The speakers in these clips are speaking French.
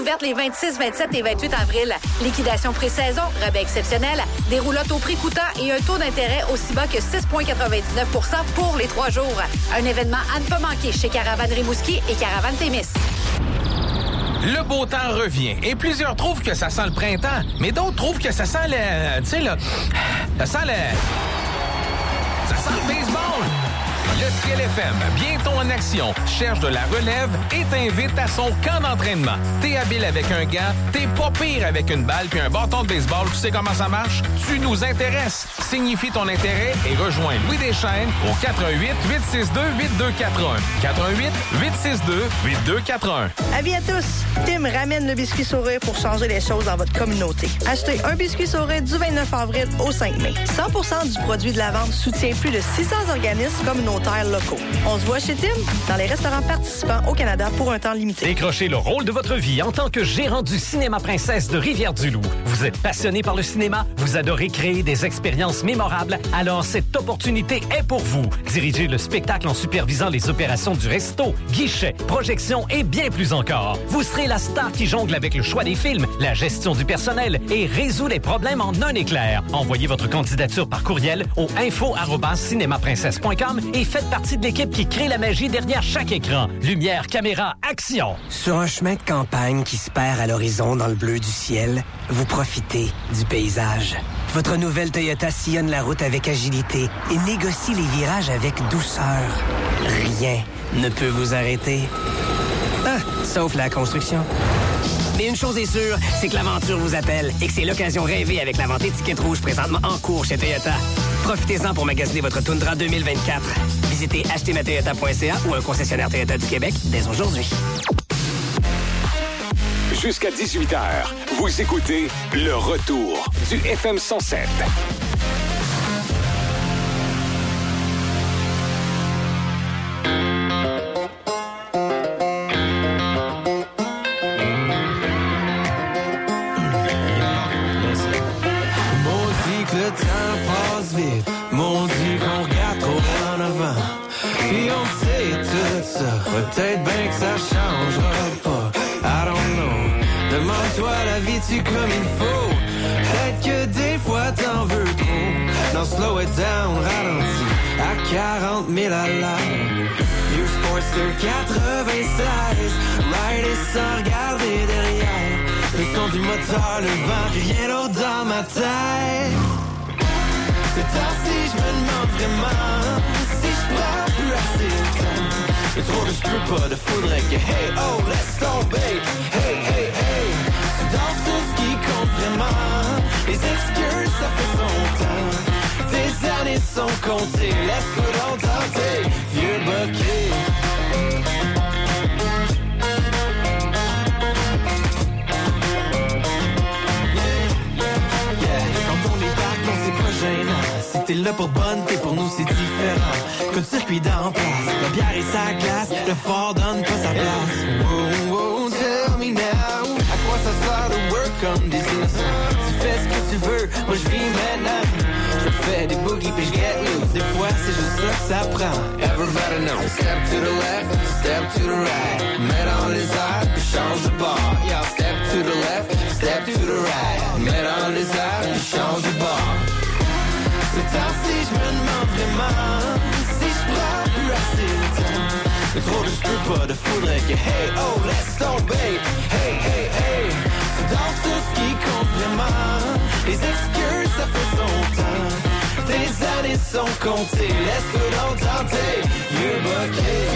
ouvertes les 26, 27 et 28 avril. Liquidation pré-saison, rabais exceptionnel, des roulottes au prix coûtant et un taux d'intérêt aussi bas que 6,99 % pour les 3 jours. Un événement à ne pas manquer chez Caravane Rimouski et Caravane Témis. Le beau temps revient et plusieurs trouvent que ça sent le printemps, mais d'autres trouvent que ça sent le... Tu sais, là... Ça sent le baseball! Le Ciel FM, bientôt en action, cherche de la relève et t'invite à son camp d'entraînement. T'es habile avec un gant, t'es pas pire avec une balle puis un bâton de baseball. Tu sais comment ça marche? Tu nous intéresses. Signifie ton intérêt et rejoins Louis Deschênes au 418-862-8241. 418-862-8241. Avis à tous! Tim ramène le biscuit sourire pour changer les choses dans votre communauté. Achetez un biscuit sourire du 29 avril au 5 mai. 100% du produit de la vente soutient plus de 600 organismes communautaires locaux. On se voit chez Tim dans les restaurants participants au Canada pour un temps limité. Décrochez le rôle de votre vie en tant que gérant du Cinéma Princesse de Rivière-du-Loup. Vous êtes passionné par le cinéma, vous adorez créer des expériences mémorables, alors cette opportunité est pour vous. Dirigez le spectacle en supervisant les opérations du resto, guichet, projection et bien plus encore. Vous serez la star qui jongle avec le choix des films, la gestion du personnel et résout les problèmes en un éclair. Envoyez votre candidature par courriel au info@cinemaprincesse.com et faites partie de l'équipe qui crée la magie derrière chaque écran. Lumière, caméra, action! Sur un chemin de campagne qui se perd à l'horizon dans le bleu du ciel, vous profitez du paysage. Votre nouvelle Toyota sillonne la route avec agilité et négocie les virages avec douceur. Rien ne peut vous arrêter. Ah, sauf la construction. Mais une chose est sûre, c'est que l'aventure vous appelle et que c'est l'occasion rêvée avec la vente étiquette rouge présentement en cours chez Toyota. Profitez-en pour magasiner votre Tundra 2024. Visitez achetermatoyota.ca ou un concessionnaire Toyota du Québec dès aujourd'hui. Jusqu'à 18h, vous écoutez Le Retour du FM 107. Le temps passe vite, mon Dieu qu'on regarde trop en avant. Puis on sait tout ça, peut-être bien que ça changera pas. I don't know, demande-toi la vie-tu comme il faut. Peut-être que des fois t'en veux trop. Non, slow it down, ralentis, à 40 000 à l'heure. New Sportster 96, rider sans regarder derrière. Le son du moteur, le vent, rien d'autre dans ma tête. C'est temps-ci, je me demande vraiment si je prends plus assez de temps. Le trop de je peux pas, de faudrait que hey, oh, laisse tomber. Hey, hey, hey, c'est dans tout ce qui compte vraiment. Les excuses, ça fait son temps. Tes années sont comptées, laisse-toi donc tenter, vieux bokeh. Si t'es là pour bonne, t'es pour nous, c'est différent. Coup de circuit d'en place, la bière et sa glace, le fort donne pas sa place. Oh, oh, tell me now, à quoi ça sert de work comme des innocents? Tu fais ce que tu veux, moi je vis maintenant. Je fais des boogies puis je get loose, des fois c'est juste ça que ça prend. Everybody know, step to the left, step to the right. Mets dans les airs, puis change de bord. Y'all step to the left, step to the right. Mets dans les airs, puis change de bord. Ce temps-ci, je me demande vraiment si je prends plus assez de temps. Le trop de je peux pas, de faudrait que hey, oh, laisse tomber. Hey, hey, hey, c'est dans tout ce qui compte vraiment. Les excuses, ça fait son temps. Tes années sont comptées, laisse-toi donc tenter. Vieux bokeh.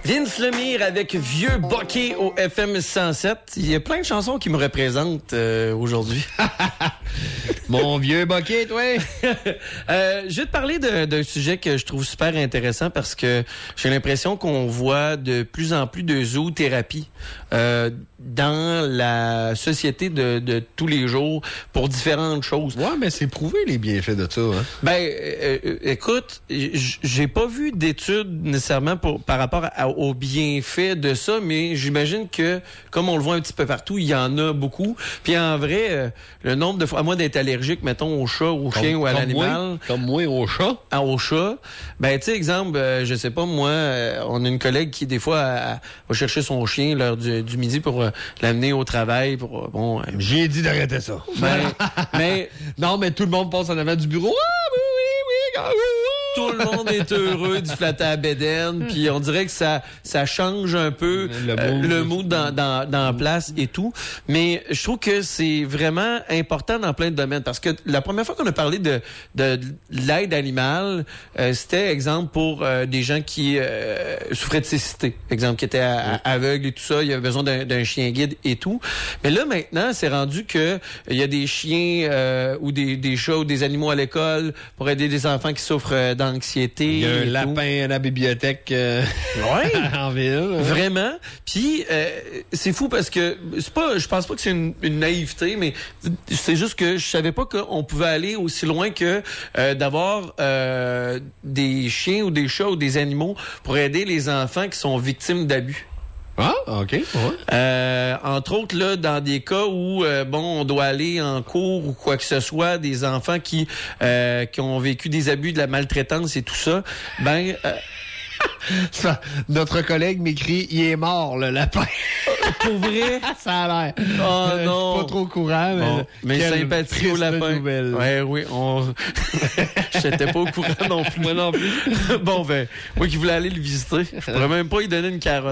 Vince Lemire avec Vieux Bokeh au FM 107. Il y a plein de chansons qui me représentent aujourd'hui. Mon vieux Bokeh, toi! Je vais te parler d'un sujet que je trouve super intéressant parce que j'ai l'impression qu'on voit de plus en plus de zoothérapie dans la société de tous les jours pour différentes choses. Ouais, mais c'est prouvé les bienfaits de ça. Hein? Ben, écoute, j'ai pas vu d'études nécessairement par rapport aux bienfaits de ça, mais j'imagine que, comme on le voit un petit peu partout, il y en a beaucoup. Puis en vrai, le nombre de fois, à moins d'être allergique, mettons, au chat, au chien ou à l'animal. Comme moi, au chat. Au chat. Ben, tu sais, exemple, je sais pas, moi, on a une collègue qui, des fois, va chercher son chien l'heure du midi pour l'amener au travail. Bon, j'ai dit d'arrêter ça. Mais non, mais tout le monde passe en avant du bureau. Ah, oui. Tout le monde est heureux du flatter à bédaine, puis on dirait que ça change un peu le mood dans la place et tout. Mais je trouve que c'est vraiment important dans plein de domaines, parce que la première fois qu'on a parlé de l'aide animale, c'était, exemple, pour des gens qui souffraient de cécité, exemple, qui étaient aveugles et tout ça, il y avait besoin d'un chien guide et tout. Mais là, maintenant, c'est rendu que il y a des chiens ou des chats ou des animaux à l'école pour aider des enfants qui souffrent d'anxiété. Il y a un lapin à la bibliothèque en ville. Vraiment. Puis c'est fou parce que je pense pas que c'est une naïveté, mais c'est juste que je savais pas qu'on pouvait aller aussi loin que d'avoir des chiens ou des chats ou des animaux pour aider les enfants qui sont victimes d'abus. Ah, OK. Ouais. Entre autres, là, dans des cas où, on doit aller en cours ou quoi que ce soit, des enfants qui ont vécu des abus, de la maltraitance et tout ça, notre collègue m'écrit « Il est mort, le lapin. » Pour vrai? Ça a l'air. Oh non. Je suis pas trop au courant, mais sympathie au lapin. Nouvelle. Ouais, oui, j'étais pas au courant non plus. Moi non plus. Bon, moi qui voulais aller le visiter, je pourrais même pas y donner une carotte.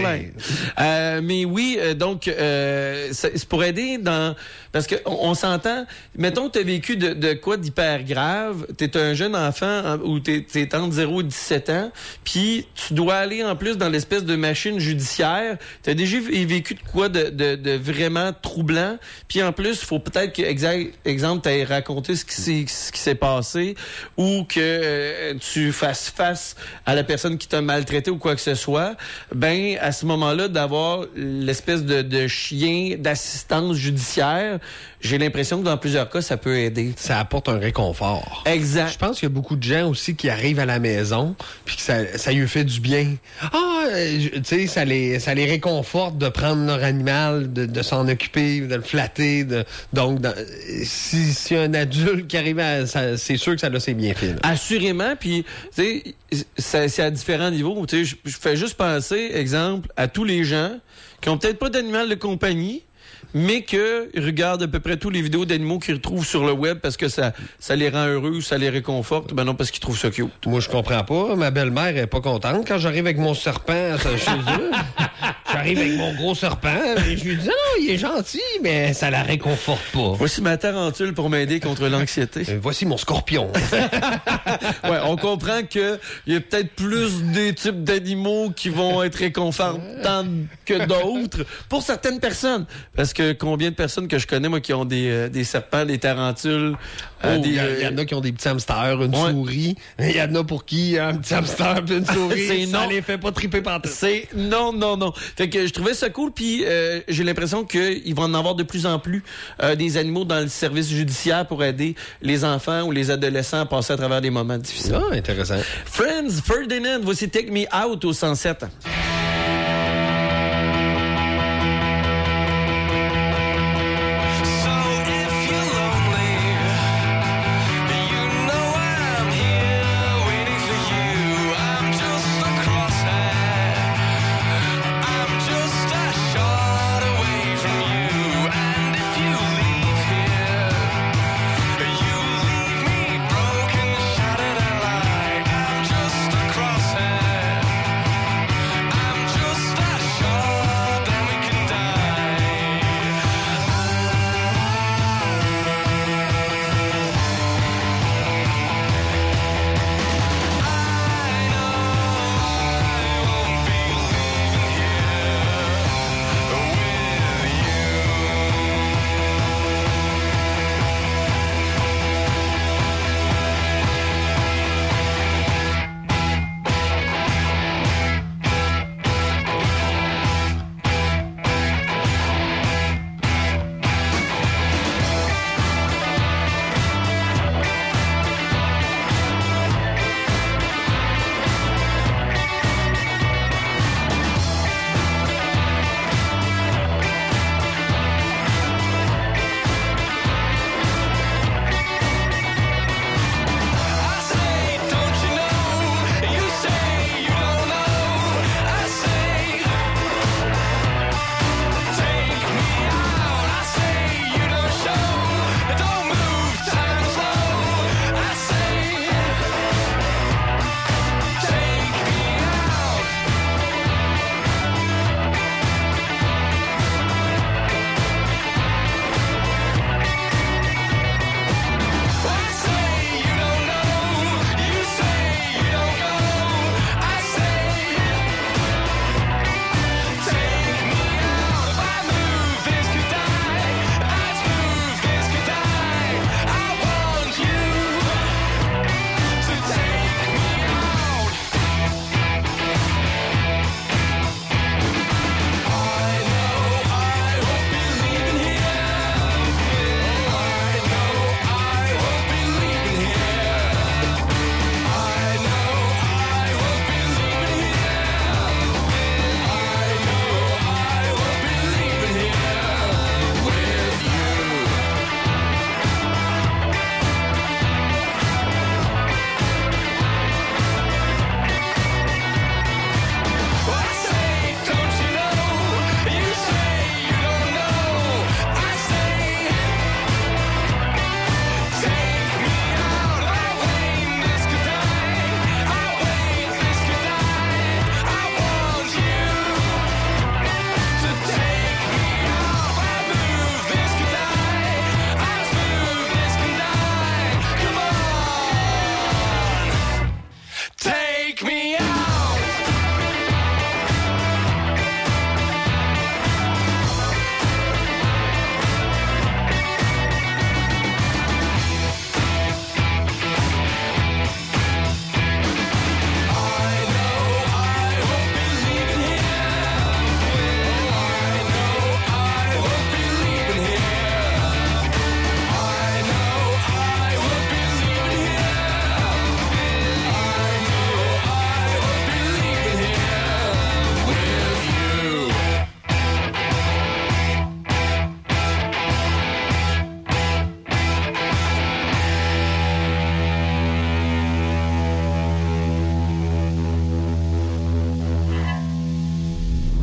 Mais oui, donc, c'est pour aider parce que on s'entend, mettons que t'as vécu de quoi d'hyper grave, t'es un jeune enfant ou t'es entre 0 et 17 ans, puis tu dois aller en plus dans l'espèce de machine judiciaire, t'as déjà vécu de quoi de vraiment troublant, puis en plus, il faut peut-être que, exemple, t'aies raconté ce qui s'est passé, ou que tu fasses face à la personne qui t'a maltraité ou quoi que ce soit, à ce moment-là, d'avoir l'espèce de chien d'assistance judiciaire, j'ai l'impression que dans plusieurs cas, ça peut aider. Ça apporte un réconfort. Exact. Je pense qu'il y a beaucoup de gens aussi qui arrivent à la maison puis que ça lui fait du bien. Tu sais, ça les réconforte de prendre leur animal, de s'en occuper, de le flatter. Donc, si un adulte qui arrive c'est sûr que ça a ses bienfaits. Assurément, puis tu sais, c'est à différents niveaux. Tu sais, je fais juste penser, exemple, à tous les gens qui ont peut-être pas d'animal de compagnie, mais que regardent à peu près tous les vidéos d'animaux qu'ils retrouvent sur le web parce que ça les rend heureux, ça les réconforte, non, parce qu'ils trouvent ça cute. Moi, je comprends pas. Ma belle-mère est pas contente quand j'arrive avec mon serpent chez eux. J'arrive avec mon gros serpent, et je lui dis, non, il est gentil, mais ça la réconforte pas. Voici ma tarentule pour m'aider contre l'anxiété. Voici mon scorpion. Ouais, on comprend que il y a peut-être plus des types d'animaux qui vont être réconfortants que d'autres pour certaines personnes. Parce que combien de personnes que je connais, moi, qui ont des serpents, des tarentules, il y en a qui ont des petits hamsters, une souris. Il y en a pour qui un petit hamster et une souris, ça les fait pas triper pantoute. C'est non. Fait que je trouvais ça cool, puis j'ai l'impression qu'il va en avoir de plus en plus des animaux dans le service judiciaire pour aider les enfants ou les adolescents à passer à travers des moments difficiles. Ah, intéressant. Friends, Ferdinand, voici Take Me Out au 107.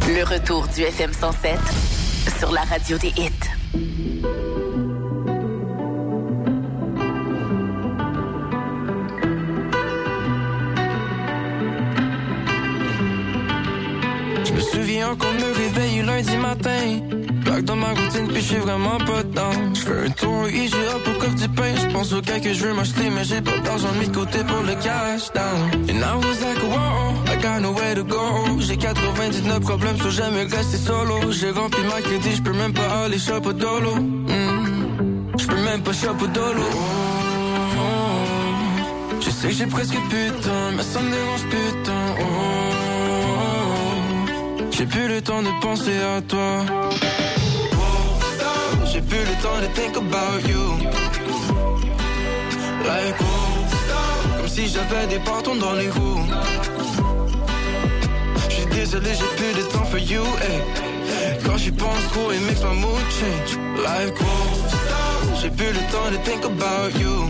Le retour du FM 107 sur la radio des hits. Je me souviens qu'on me réveille lundi matin. Plaque dans ma routine puis j'suis vraiment pas dedans. J'fais un tour IGA pour coffre du pain. J'pense au gars que j'veux m'acheter mais j'ai pas d'argent mis de côté pour le cash down. And I was like wow, I got nowhere to go. J'ai 99 problèmes sur jamais rester solo. J'ai rempli ma crédit, j'peux même pas aller shop au dolo. J'peux même pas shop au dolo. Je sais que j'ai presque plus de temps, mais ça me dérange plus de temps. J'ai plus le temps de penser à toi. J'ai plus le temps de think about you. Like comme si j'avais des bâtons dans les roues. J'suis désolé, j'ai plus de temps for you. Hey. Quand j'y pense trop, it makes my mood change. Like j'ai plus le temps de think about you.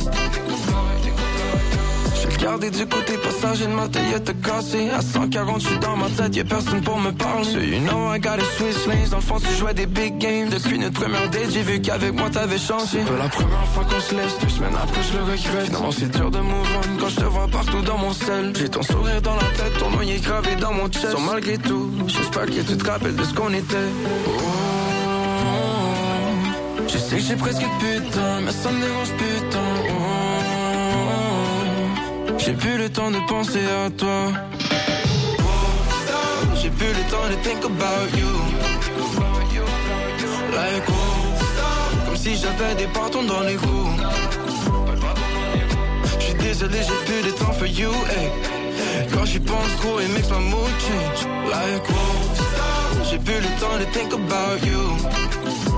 Regardez du côté passager de ma Toyota cassée. À 140, j'suis dans ma tête, y'a personne pour me parler. So you know I got a Swiss lanes. Dans le fond, tu jouais des big games. Depuis notre première date, j'ai vu qu'avec moi t'avais changé. C'est pas la première fois qu'on se laisse. 2 semaines après, je le regrette. Finalement, c'est dur de move on quand je te vois partout dans mon sel. J'ai ton sourire dans la tête, ton nom est gravé dans mon chest. So, malgré tout, j'espère que tu te rappelles de ce qu'on était. Je sais que j'ai presque plus de temps, mais ça me dérange plus de temps. J'ai plus le temps de penser à toi. J'ai plus le temps de think about you. Like comme si j'avais des bâtons dans les roues. J'suis désolé, j'ai plus de temps for you. Hey. Quand j'y pense trop, it makes my mood change. Like j'ai plus le temps de think about you.